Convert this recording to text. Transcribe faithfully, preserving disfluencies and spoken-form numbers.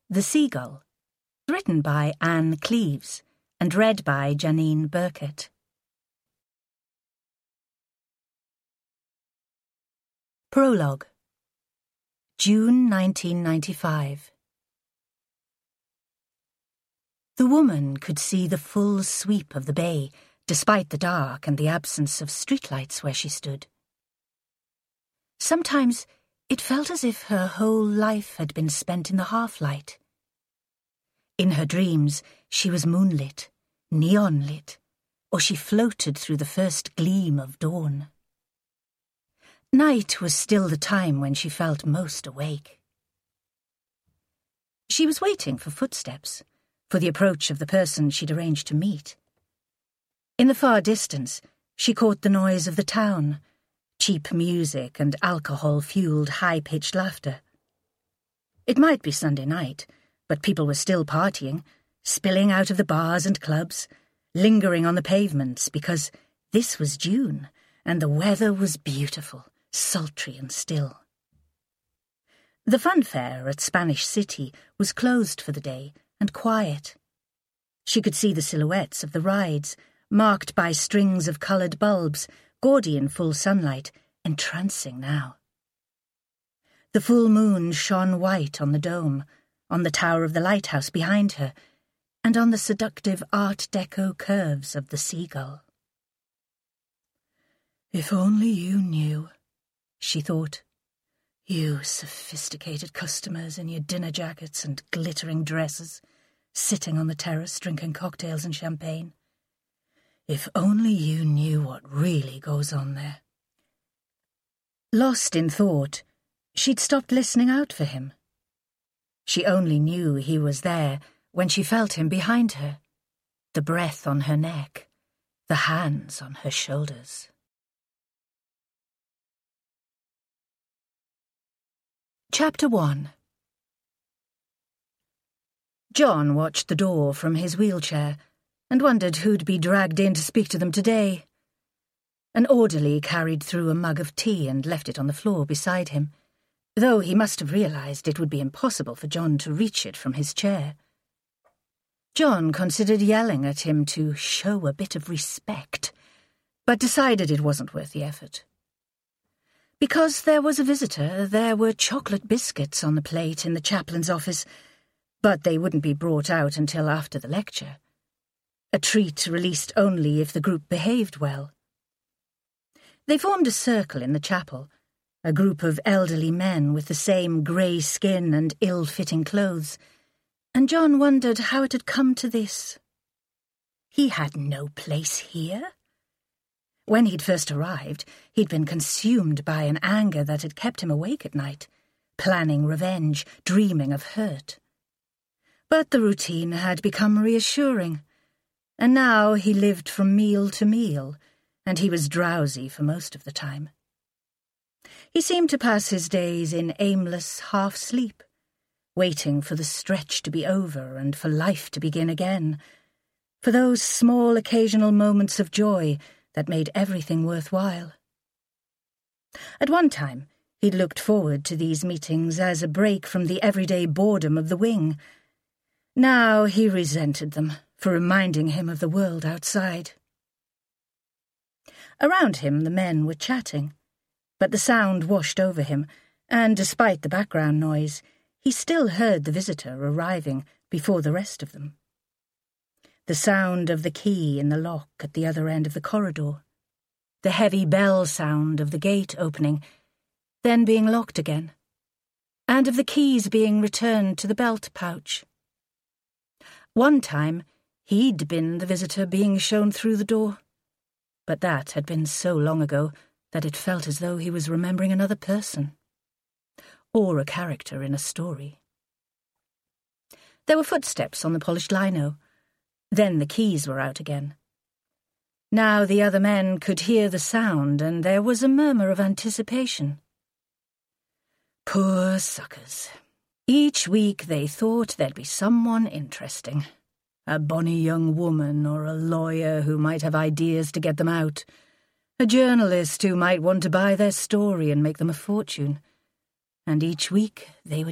The Seagull, written by Anne Cleeves and read by Janine Burkett. Prologue. June nineteen ninety-five. The woman could see the full sweep of the bay, despite the dark and the absence of streetlights where she stood. Sometimes it felt as if her whole life had been spent in the half-light. In her dreams, she was moonlit, neon-lit, or she floated through the first gleam of dawn. Night was still the time when she felt most awake. She was waiting for footsteps, for the approach of the person she'd arranged to meet. In the far distance, she caught the noise of the town, cheap music and alcohol-fueled high-pitched laughter. It might be Sunday night, but people were still partying, spilling out of the bars and clubs, lingering on the pavements because this was June and the weather was beautiful, sultry and still. The fun fair at Spanish City was closed for the day and quiet. She could see the silhouettes of the rides, marked by strings of coloured bulbs, gaudy in full sunlight, entrancing now. The full moon shone white on the dome, on the tower of the lighthouse behind her, and on the seductive Art Deco curves of the Seagull. If only you knew, she thought. You sophisticated customers in your dinner jackets and glittering dresses, sitting on the terrace drinking cocktails and champagne. If only you knew what really goes on there. Lost in thought, she'd stopped listening out for him. She only knew he was there when she felt him behind her, the breath on her neck, the hands on her shoulders. Chapter one. John watched the door from his wheelchair and wondered who'd be dragged in to speak to them today. An orderly carried through a mug of tea and left it on the floor beside him, though he must have realised it would be impossible for John to reach it from his chair. John considered yelling at him to show a bit of respect, but decided it wasn't worth the effort. Because there was a visitor, there were chocolate biscuits on the plate in the chaplain's office, but they wouldn't be brought out until after the lecture. A treat released only if the group behaved well. They formed a circle in the chapel, a group of elderly men with the same grey skin and ill-fitting clothes, and John wondered how it had come to this. He had no place here. When he'd first arrived, he'd been consumed by an anger that had kept him awake at night, planning revenge, dreaming of hurt. But the routine had become reassuring, and now he lived from meal to meal, and he was drowsy for most of the time. He seemed to pass his days in aimless half-sleep, waiting for the stretch to be over and for life to begin again, for those small occasional moments of joy that made everything worthwhile. At one time, he'd looked forward to these meetings as a break from the everyday boredom of the wing. Now he resented them for reminding him of the world outside. Around him the men were chatting, but the sound washed over him, and despite the background noise, he still heard the visitor arriving before the rest of them. The sound of the key in the lock at the other end of the corridor, the heavy bell sound of the gate opening, then being locked again, and of the keys being returned to the belt pouch. One time, he'd been the visitor being shown through the door, but that had been so long ago that it felt as though he was remembering another person, or a character in a story. There were footsteps on the polished lino. Then the keys were out again. Now the other men could hear the sound, and there was a murmur of anticipation. Poor suckers. Each week they thought there'd be someone interesting. A bonny young woman or a lawyer who might have ideas to get them out. A journalist who might want to buy their story and make them a fortune. And each week they would